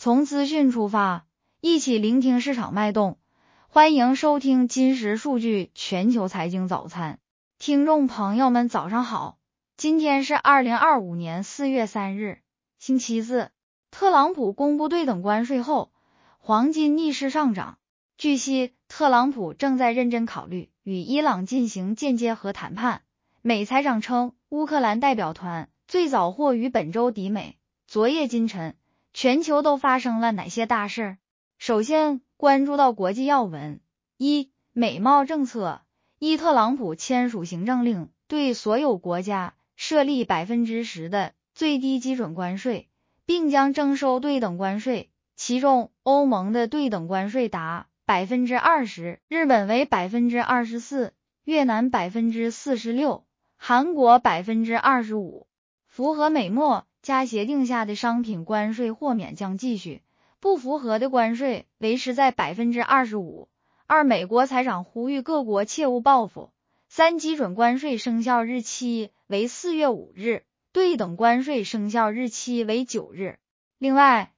从资讯出发，一起聆听市场脉动。欢迎收听金石数据全球财经早餐。听众朋友们早上好，今天是2025年4月3日，星期四。特朗普公布对等关税后，黄金逆势上涨。据悉，特朗普正在认真考虑与伊朗进行间接和谈判。美财长称，乌克兰代表团最早或于本周抵美。昨夜今晨，全球都发生了哪些大事？首先关注到国际要闻。一、美贸政策。特朗普签署行政令，对所有国家设立 10% 的最低基准关税，并将征收对等关税，其中欧盟的对等关税达 20%， 日本为 24%， 越南 46%， 韩国 25%。 符合美墨加协定下的商品关税豁免将继续，不符合的关税维持在 25%。二、美国财长呼吁各国切勿报复。三、基准关税生效日期为4月5日，对等关税生效日期为9日。另外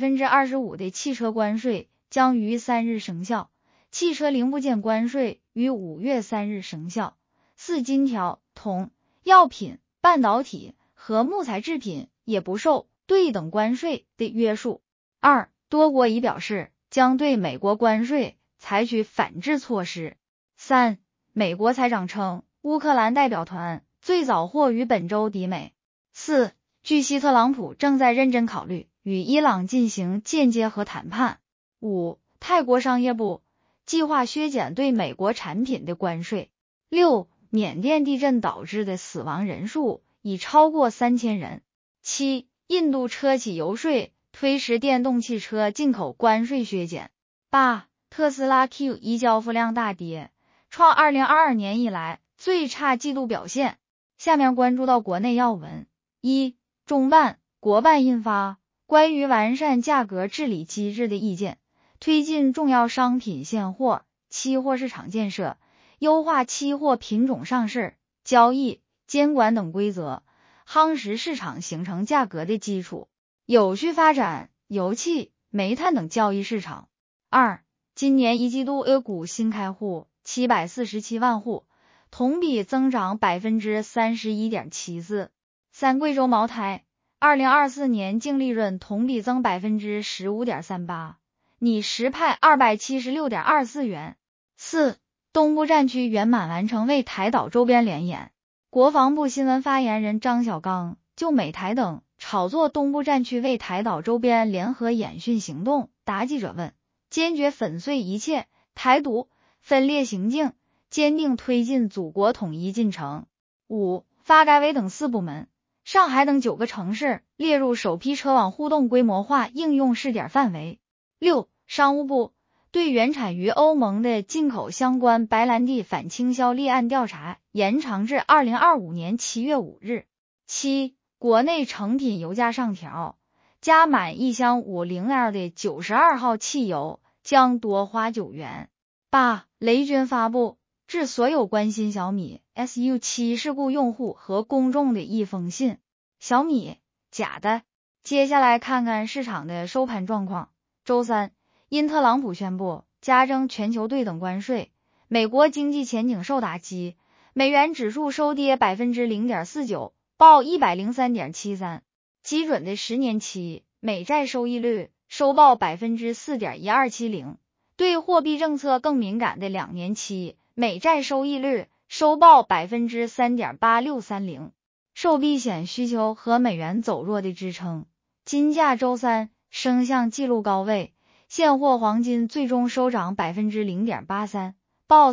25% 的汽车关税将于3日生效，汽车零部件关税于5月3日生效。四、金条、铜、药品、半导体和木材制品也不受对等关税的约束。二、多国已表示将对美国关税采取反制措施。三、美国财长称，乌克兰代表团最早或于本周抵美。四、据悉特朗普正在认真考虑与伊朗进行间接和谈判。五、泰国商业部计划削减对美国产品的关税。六、缅甸地震导致的死亡人数已超过3000人。七、印度车企游说推迟电动汽车进口关税削减。八、特斯拉 Q1 交付量大跌，创2022年以来最差季度表现。下面关注到国内要闻。一、中办、国办印发关于完善价格治理机制的意见，推进重要商品现货、期货市场建设，优化期货品种上市、交易、监管等规则，夯实市场形成价格的基础，有序发展油气、煤炭等交易市场。二、今年一季度 A 股新开户747万户，同比增长 31.74%。三、贵州茅台2024年净利润同比增 15.38%， 拟实派 276.24 元。四、东部战区圆满完成为台岛周边联演。国防部新闻发言人张小刚就美台等炒作东部战区为台岛周边联合演训行动答记者问，坚决粉碎一切台独分裂行径，坚定推进祖国统一进程。五、发改委等4部门，上海等9个城市列入首批车网互动规模化应用试点范围。六、商务部对原产于欧盟的进口相关白兰地反倾销立案调查延长至2025年7月5日。七、国内成品油价上调，加满1箱 50L 的92号汽油将多花9元。八、雷军发布致所有关心小米 SU7 事故用户和公众的一封信。小米假的。接下来看看市场的收盘状况。周三，因特朗普宣布加征全球对等关税，美国经济前景受打击，美元指数收跌 0.49%， 报 103.73。 基准的10年期美债收益率收报 4.1270%， 对货币政策更敏感的2年期美债收益率收报 3.8630。 受避险需求和美元走弱的支撑，金价周三升向纪录高位，现货黄金最终收涨 0.83%， 报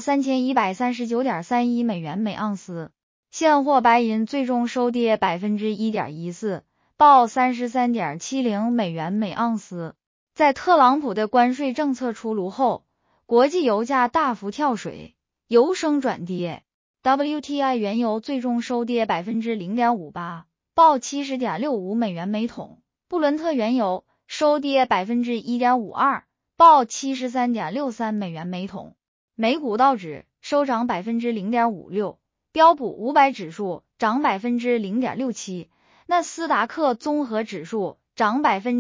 3139.31 美元每盎司。现货白银最终收跌 1.14%， 报 33.70 美元每盎司。在特朗普的关税政策出炉后，国际油价大幅跳水，由升转跌。WTI 原油最终收跌 0.58%， 报 70.65 美元每桶。布伦特原油收跌 1.52%， 报 73.63 美元每桶。美股道指收涨 0.56%， 标普500指数涨 0.67%， 纳斯达克综合指数涨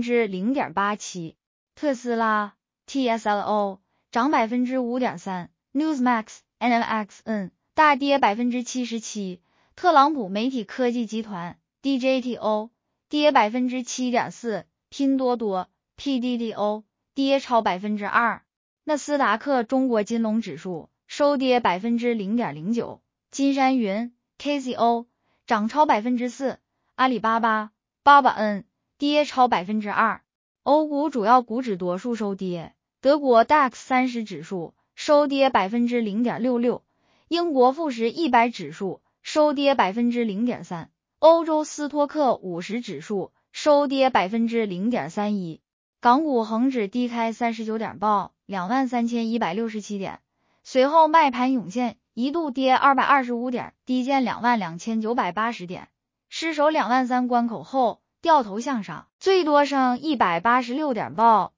0.87%， 特斯拉 TSLO 涨 5.3%， Newsmax NMXN 大跌 77%， 特朗普媒体科技集团 DJTO 跌 7.4%， 拼多多 PDDO 跌超 2%， 纳斯达克中国金融指数收跌 0.09%， 金山云 KCO 涨超 4%， 阿里巴巴 BABAN 跌超 2%。 欧股主要股指多数收跌，德国 DAX 30指数收跌 0.66%， 英国富时100指数收跌 0.3%， 欧洲斯托克50指数收跌 0.31%。 港股恒指低开39点报 23,167 点，随后卖盘涌现，一度跌225点，低见 22,980 点，失守23000关口后掉头向上，最多升186点报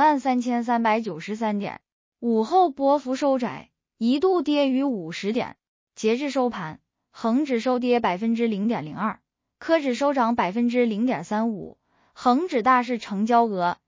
23,393 点，午后波幅收窄，一度跌逾50点。截至收盘，恒指收跌 0.02%， 科指收涨 0.35%， 恒指大市成交额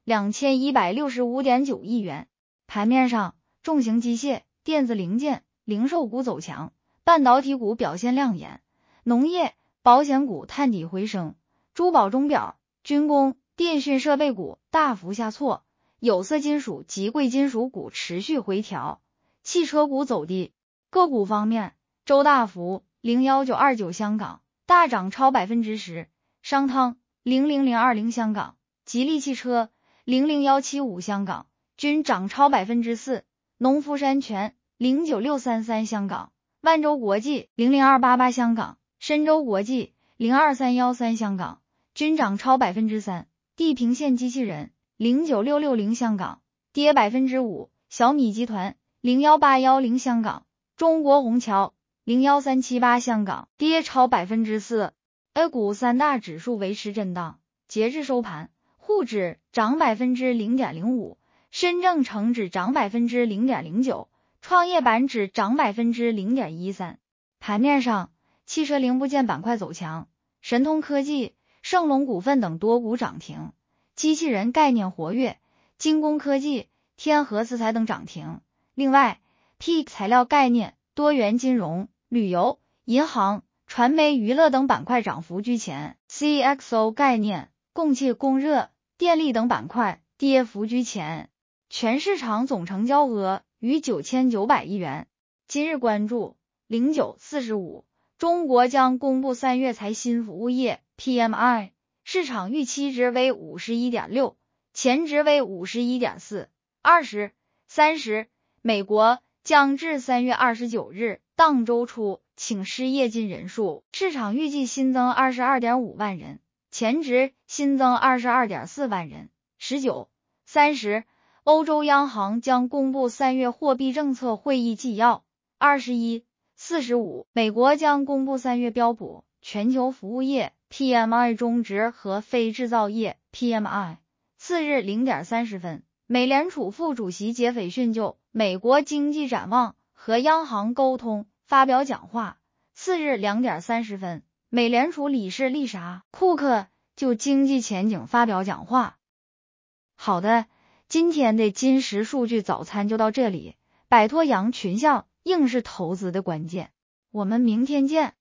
2165.9 亿元。盘面上，重型机械、电子零件、零售股走强，半导体股表现亮眼，农业、保险股探底回升，珠宝钟表、军工、电讯设备股大幅下挫，有色金属及贵金属股持续回调，汽车股走低。个股方面，周大福01929香港大涨超 10%， 商汤00020香港、吉利汽车00175香港均涨超 4%， 农夫山泉09633香港、万洲国际00288香港、深州国际02313香港均涨超 3%， 地平线机器人09660香港跌 5%， 小米集团01810香港、中国虹桥01378香港跌超 4%。 A 股三大指数维持震荡，截至收盘，沪指涨 0.05%， 深证成指涨 0.09%， 创业板指涨 0.13%。 盘面上，汽车零部件板块走强，神通科技、盛隆股份等多股涨停，机器人概念活跃，精工科技、天合磁材等涨停。另外 ，PE 材料概念、多元金融、旅游、银行、传媒娱乐等板块涨幅居前， CXO 概念、供气供热、电力等板块跌幅居前。全市场总成交额逾9900亿元。今日关注0945，中国将公布3月财新服务业 PMI， 市场预期值为 51.6， 前值为 51.4。 20、30，美国将至3月29日当周初请失业金人数，市场预计新增 22.5 万人，前值新增 22.4 万人。19、30，欧洲央行将公布3月货币政策会议纪要。21、45，美国将公布3月标普全球服务业 PMI 中值和非制造业 PMI。次日0.30分，美联储副主席杰斐逊就美国经济展望和央行沟通发表讲话。次日2.30分，美联储理事丽莎·库克就经济前景发表讲话。好的，今天的金石数据早餐就到这里，摆脱羊群像硬是投资的关键。我们明天见。